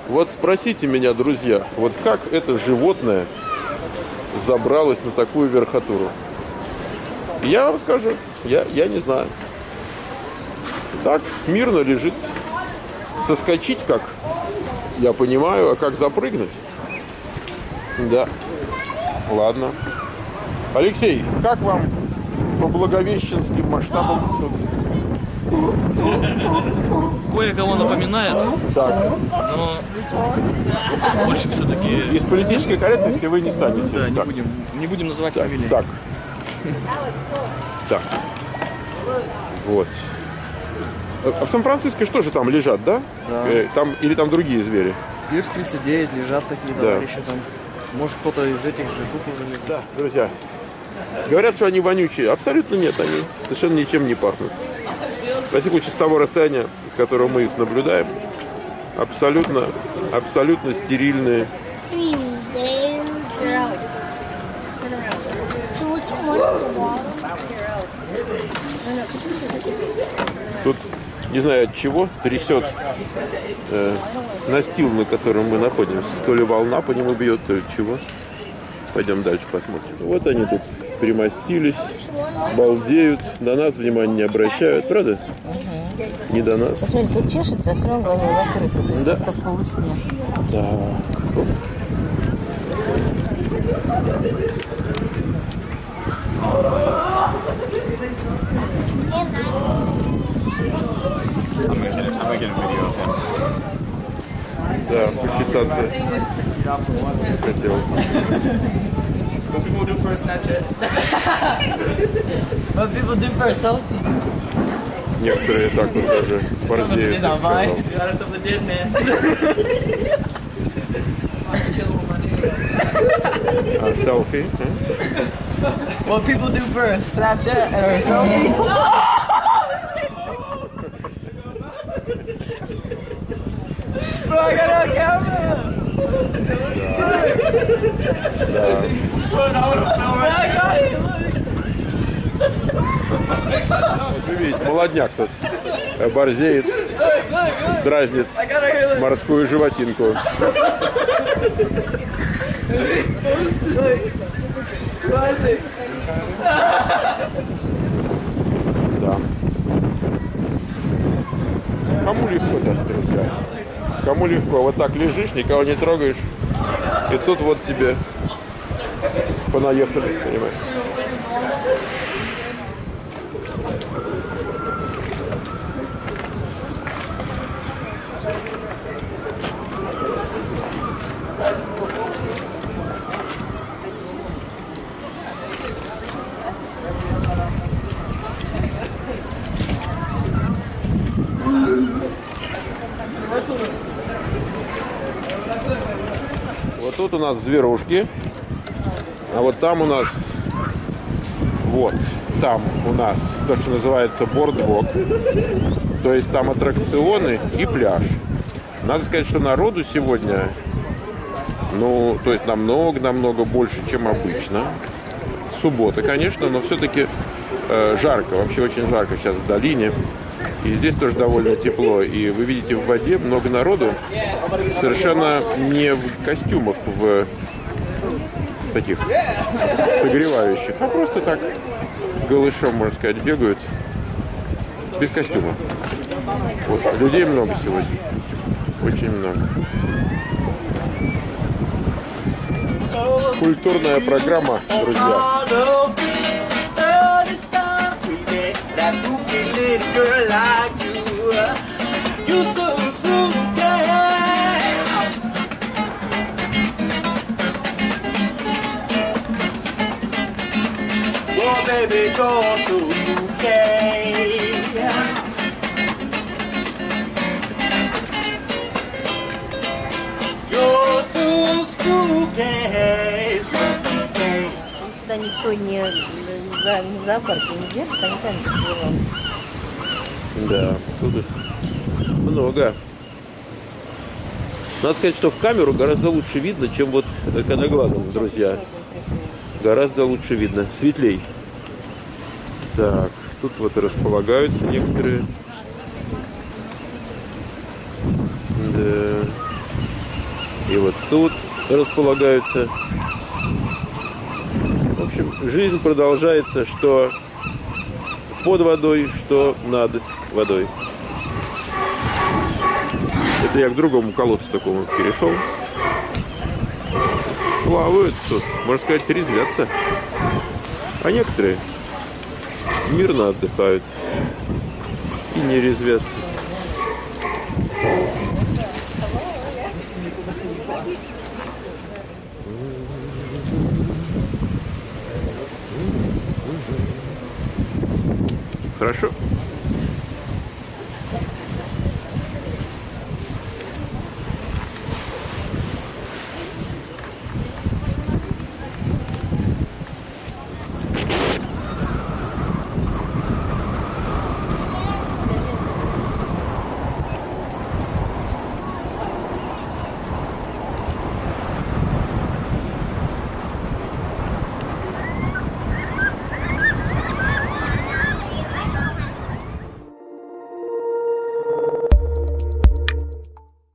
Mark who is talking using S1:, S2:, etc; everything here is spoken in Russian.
S1: Вот спросите меня, друзья, вот как это животное забралось на такую верхотуру? Я вам скажу, я не знаю. Так, мирно лежит. Соскочить как, я понимаю, а как запрыгнуть? Да. Ладно. Алексей, как вам по благовещенским масштабам?
S2: Кое-кого напоминает,
S1: Так.
S2: но больше все-таки...
S1: Из политической корректности вы не станете.
S2: Да,
S1: Так.
S2: не будем называть
S1: Так,
S2: фамилии.
S1: так. Так. Вот. А в Сан-Франциско что же там лежат, да?
S2: Да.
S1: Там, или там другие звери?
S2: Пирс 39, лежат такие
S1: Да.
S2: товарищи там. Может, кто-то из этих же тут уже лежит.
S1: Да, друзья. Говорят, что они вонючие. Абсолютно нет, они совершенно ничем не пахнут. На секунду с того расстояния, с которого мы их наблюдаем, абсолютно стерильные. Тут, не знаю от чего, трясет настил, на котором мы находимся. То ли волна по нему бьет, то ли чего. Пойдем дальше посмотрим. Вот они тут примостились, балдеют, на нас внимания не обращают, правда? Не до нас.
S3: Посмотри, тут чешется, а все равно глаза закрыты, то есть
S1: Да.
S3: как-то в полусне.
S1: Так. Да, почесаться хотел.
S2: What people do for a Snapchat? What people do for a selfie?
S1: Некоторые так вот даже борзеют. я бы сказал.
S2: You got yourself a dead man.
S1: А, селфи?
S2: What people do for a Snapchat or a selfie? Bro, I got it on camera.
S1: Да.
S2: I got it.
S1: Вы видите, молодняк тут борзеет, дразнит
S2: I gotta hear this.
S1: морскую животинку.
S2: Classic.
S1: Да. Кому легко-то, друзья? Кому легко? Вот так лежишь, никого не трогаешь. И тут вот тебе понаехали, понимаешь? Вот тут у нас зверушки, а вот там у нас, вот, там у нас то, что называется бордвок, то есть там аттракционы и пляж. Надо сказать, что народу сегодня, ну, то есть намного больше, чем обычно. Суббота, конечно, но все-таки жарко, вообще очень жарко сейчас в долине. И здесь тоже довольно тепло. И вы видите в воде много народу, совершенно не в костюмах, в таких согревающих, а просто так голышом, можно сказать, бегают без костюма. Вот, людей много сегодня. Очень много. Культурная программа, друзья.
S4: Baby, you're so gay. You're so spooky.
S3: Сюда никто не в зоопарке не держит, они сами так делают.
S1: Да, тут их много. Надо сказать, что в камеру гораздо лучше видно, чем вот коноглазом, друзья. Гораздо лучше видно, светлей. Так, тут вот располагаются некоторые. Да. И вот тут располагаются. В общем, жизнь продолжается, что под водой, что над водой. Это я к другому колодцу такому перешел. Плавают тут, можно сказать, резвятся. А некоторые мирно отдыхают и не резвятся. Хорошо.